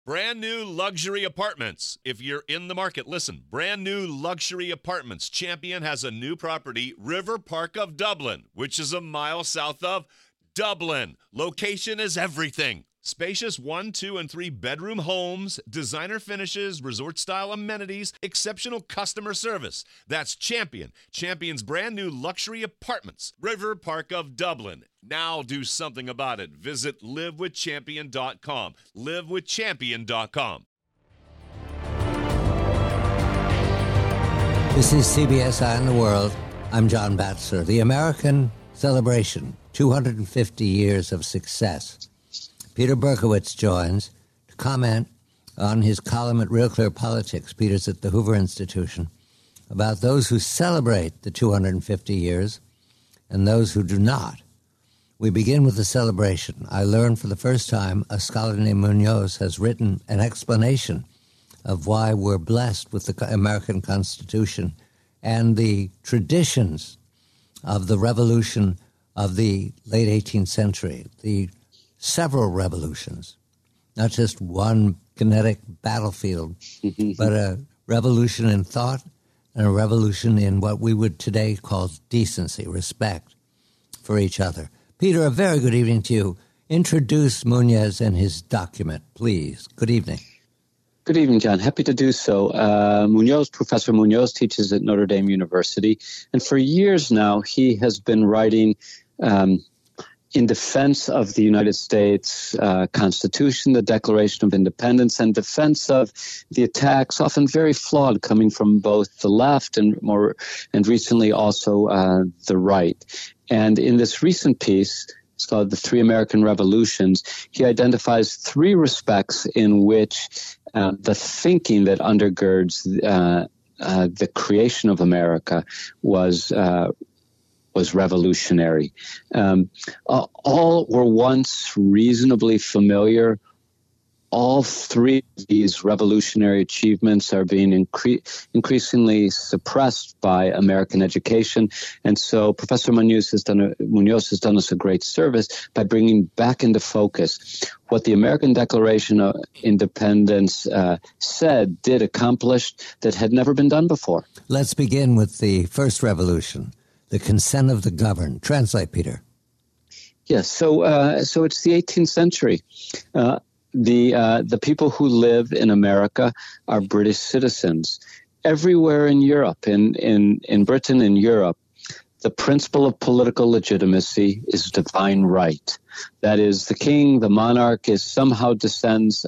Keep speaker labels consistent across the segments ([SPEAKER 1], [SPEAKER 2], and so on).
[SPEAKER 1] Brand new luxury apartments. If you're in the market, listen. Brand new luxury apartments. Champion has a new property, River Park of Dublin, which is a mile south of Dublin. Location is everything. Spacious 1, 2, and 3 bedroom homes, designer finishes, resort-style amenities, exceptional customer service. That's Champion. Champion's brand new luxury apartments, River Park of Dublin. Now do something about it. Visit livewithchampion.com. Livewithchampion.com.
[SPEAKER 2] This is CBS Eye on the World. I'm John Batchelor. The American celebration, 250 years of success. Peter Berkowitz joins to comment on his column at Real Clear Politics. Peter's at the Hoover Institution, about those who celebrate the 250 years and those who do not. We begin with the celebration. I learned for the first time a scholar named Munoz has written an explanation of why we're blessed with the American Constitution and the traditions of the revolution of the late 18th century, the several revolutions, not just one kinetic battlefield, but a revolution in thought and a revolution in what we would today call decency, respect for each other. Peter, a very good evening to you. Introduce Munoz and his document, please. Good evening.
[SPEAKER 3] Good evening, John. Happy to do so. Professor Munoz teaches at Notre Dame University, and for years now he has been writing in defense of the United States Constitution, the Declaration of Independence, and defense of the attacks, often very flawed, coming from both the left and recently also the right. And in this recent piece, it's called The Three American Revolutions, he identifies 3 respects in which the thinking that undergirds the creation of America was revolutionary. All were once reasonably familiar. All 3 of these revolutionary achievements are being increasingly suppressed by American education. And so Professor Munoz has done us a great service by bringing back into focus what the American Declaration of Independence did accomplish that had never been done before.
[SPEAKER 2] Let's begin with the first revolution. The consent of the governed. Translate, Peter.
[SPEAKER 3] Yes, so it's the 18th century. The people who live in America are British citizens. Everywhere in Europe, in Britain and Europe, the principle of political legitimacy is divine right. That is, the king, the monarch, somehow descends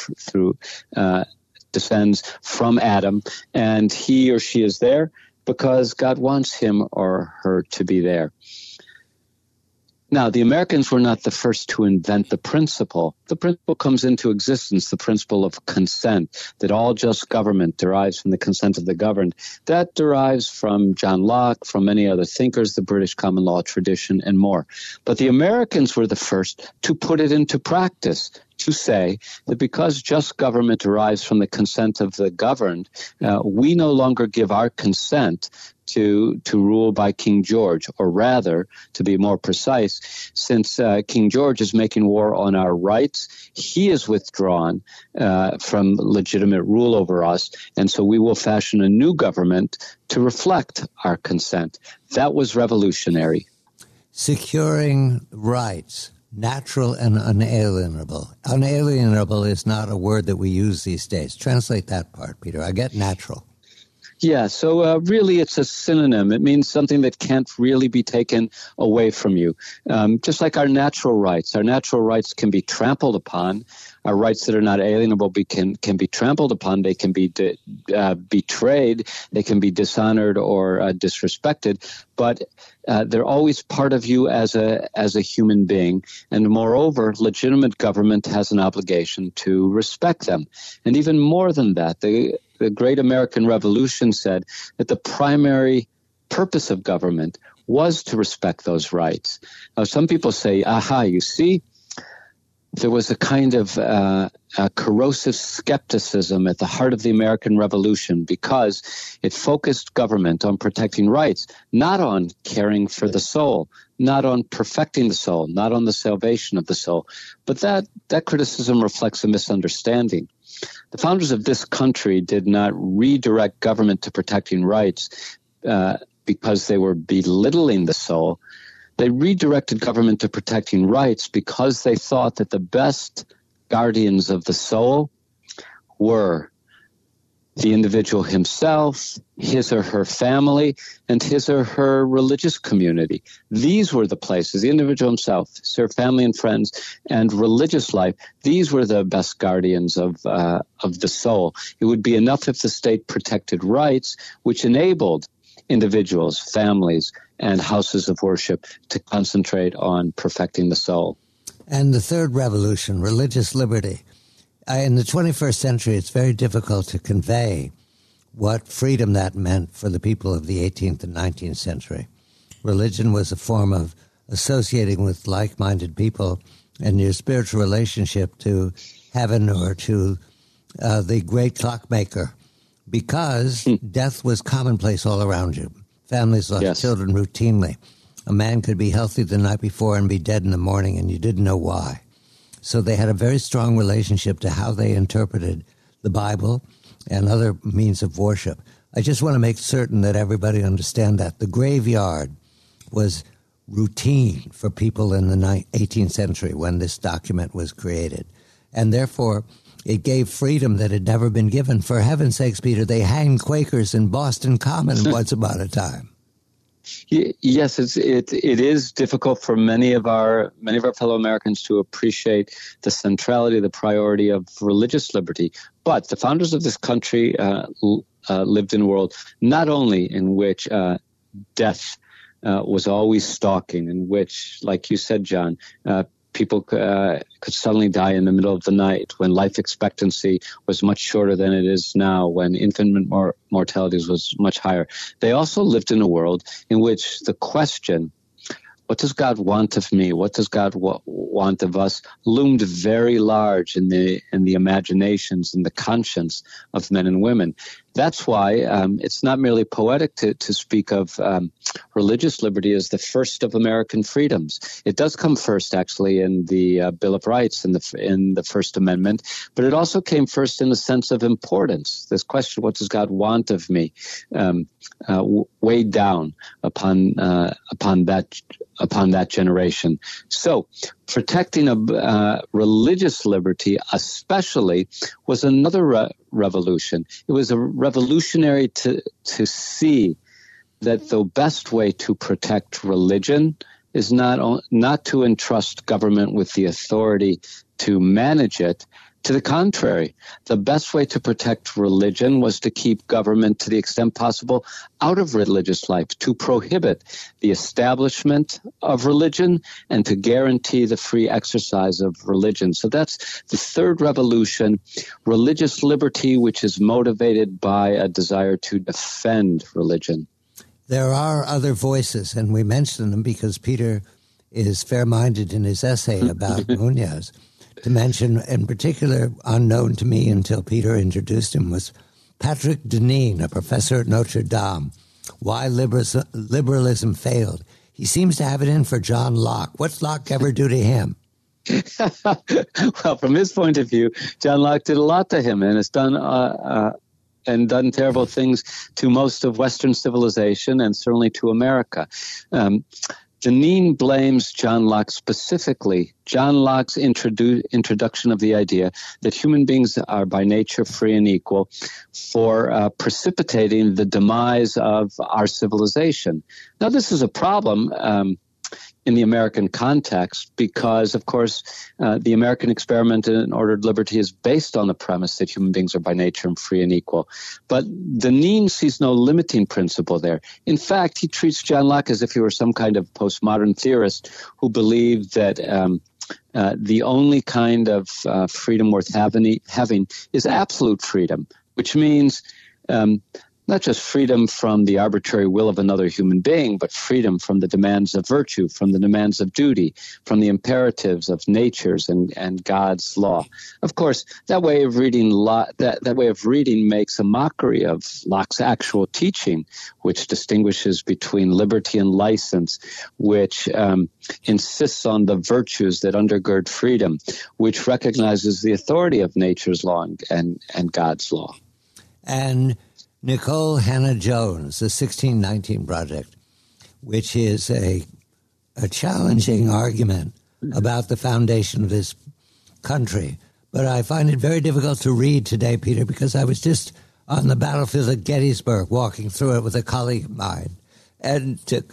[SPEAKER 3] from Adam, and he or she is there because God wants him or her to be there. Now, the Americans were not the first to invent the principle. The principle comes into existence, the principle of consent, that all just government derives from the consent of the governed. That derives from John Locke, from many other thinkers, the British common law tradition, and more. But the Americans were the first to put it into practice, to say that because just government derives from the consent of the governed, we no longer give our consent to rule by King George, or rather, to be more precise, since King George is making war on our rights, he is withdrawn from legitimate rule over us, and so we will fashion a new government to reflect our consent. That was revolutionary.
[SPEAKER 2] Securing rights, natural and unalienable. Unalienable is not a word that we use these days. Translate that part, Peter. I get natural.
[SPEAKER 3] Yeah, so really it's a synonym. It means something that can't really be taken away from you. Just like our natural rights can be trampled upon. Our rights that are not alienable can be trampled upon. They can be betrayed. They can be dishonored or disrespected. But they're always part of you as a human being. And moreover, legitimate government has an obligation to respect them. And even more than that, the great American Revolution said that the primary purpose of government was to respect those rights. Now, some people say, you see, there was a kind of a corrosive skepticism at the heart of the American Revolution because it focused government on protecting rights, not on caring for the soul, not on perfecting the soul, not on the salvation of the soul. But that criticism reflects a misunderstanding. The founders of this country did not redirect government to protecting rights because they were belittling the soul. They redirected government to protecting rights because they thought that the best guardians of the soul were the individual himself, his or her family, and his or her religious community. These were the places, the individual himself, his family and friends, and religious life. These were the best guardians of the soul. It would be enough if the state protected rights, which enabled individuals, families, and houses of worship to concentrate on perfecting the soul.
[SPEAKER 2] And the third revolution, religious liberty. In the 21st century, it's very difficult to convey what freedom that meant for the people of the 18th and 19th century. Religion was a form of associating with like-minded people and your spiritual relationship to heaven or to the great clockmaker, because death was commonplace all around you. Families lost children routinely. A man could be healthy the night before and be dead in the morning, and you didn't know why. So they had a very strong relationship to how they interpreted the Bible and other means of worship. I just want to make certain that everybody understand that. The graveyard was routine for people in the 18th century when this document was created. And therefore, it gave freedom that had never been given. For heaven's sakes, Peter, they hanged Quakers in Boston Common once upon a time.
[SPEAKER 3] Yes, it is difficult for many of our fellow Americans to appreciate the centrality, the priority of religious liberty. But the founders of this country lived in a world not only in which death was always stalking, in which, like you said, John, people could suddenly die in the middle of the night, when life expectancy was much shorter than it is now, when infant mortality was much higher. They also lived in a world in which the question, what does God want of me? What does God want of us? Loomed very large in the imaginations and the conscience of men and women. That's why it's not merely poetic to speak of religious liberty as the first of American freedoms. It does come first, actually, in the Bill of Rights in the First Amendment, but it also came first in the sense of importance. This question, what does God want of me, weighed down upon that generation. So protecting religious liberty especially was another revolution. It was a revolutionary to see that the best way to protect religion is not to entrust government with the authority to manage it. To the contrary, the best way to protect religion was to keep government, to the extent possible, out of religious life, to prohibit the establishment of religion and to guarantee the free exercise of religion. So that's the third revolution, religious liberty, which is motivated by a desire to defend religion.
[SPEAKER 2] There are other voices, and we mention them because Peter is fair-minded in his essay about Muñoz. To mention, in particular, unknown to me until Peter introduced him, was Patrick Deneen, a professor at Notre Dame. Why liberalism failed. He seems to have it in for John Locke. What's Locke ever do to him?
[SPEAKER 3] Well, from his point of view, John Locke did a lot to him and has done terrible things to most of Western civilization and certainly to America. Deneen blames John Locke specifically. John Locke's introduction of the idea that human beings are by nature free and equal for precipitating the demise of our civilization. Now, this is a problem in the American context because, of course, the American experiment in ordered liberty is based on the premise that human beings are by nature free and equal. But Deneen sees no limiting principle there. In fact, he treats John Locke as if he were some kind of postmodern theorist who believed that the only kind of freedom worth having is absolute freedom, which means not just freedom from the arbitrary will of another human being, but freedom from the demands of virtue, from the demands of duty, from the imperatives of nature's and God's law. Of course, that way of reading that way of reading makes a mockery of Locke's actual teaching, which distinguishes between liberty and license, which insists on the virtues that undergird freedom, which recognizes the authority of nature's law and God's law.
[SPEAKER 2] And Nikole Hannah-Jones, the 1619 Project, which is a challenging argument about the foundation of this country. But I find it very difficult to read today, Peter, because I was just on the battlefield of Gettysburg walking through it with a colleague of mine. And to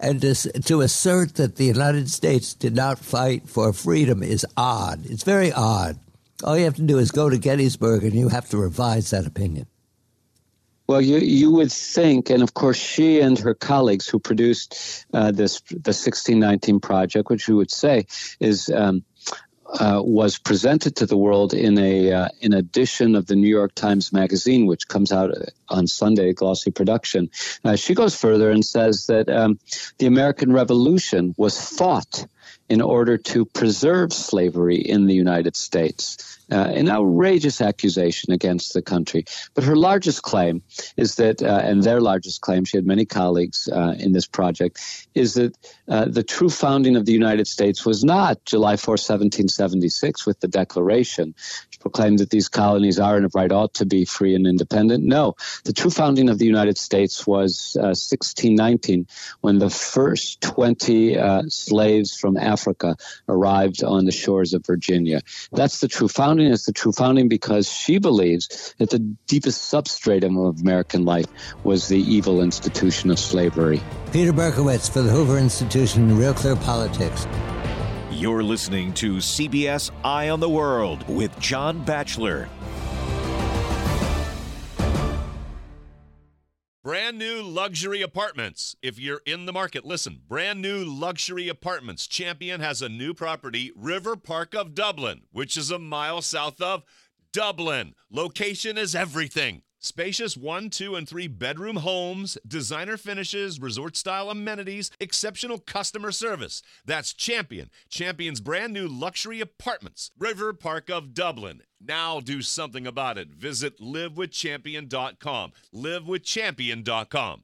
[SPEAKER 2] assert that the United States did not fight for freedom is odd. It's very odd. All you have to do is go to Gettysburg and you have to revise that opinion.
[SPEAKER 3] Well, you would think, and of course she and her colleagues who produced the 1619 Project, which you would say is was presented to the world in an edition of the New York Times Magazine, which comes out on Sunday, a glossy production. She goes further and says that the American Revolution was fought in order to preserve slavery in the United States. An outrageous accusation against the country. But her largest claim is that, and their largest claim, she had many colleagues in this project, is that the true founding of the United States was not July 4, 1776 with the Declaration, which proclaimed that these colonies are and of right ought to be free and independent. No, the true founding of the United States was 1619, when the first 20 slaves from Africa arrived on the shores of Virginia. That's the true founding. Is the true founding because she believes that the deepest substratum of American life was the evil institution of slavery.
[SPEAKER 2] Peter Berkowitz for the Hoover Institution, Real Clear Politics.
[SPEAKER 4] You're listening to CBS Eye on the World with John Batchelor.
[SPEAKER 1] Brand new luxury apartments. If you're in the market, listen. Brand new luxury apartments. Champion has a new property, River Park of Dublin, which is a mile south of Dublin. Location is everything. Spacious 1, 2, and 3 bedroom homes, designer finishes, resort-style amenities, exceptional customer service. That's Champion. Champion's brand new luxury apartments, River Park of Dublin. Now do something about it. Visit livewithchampion.com. livewithchampion.com.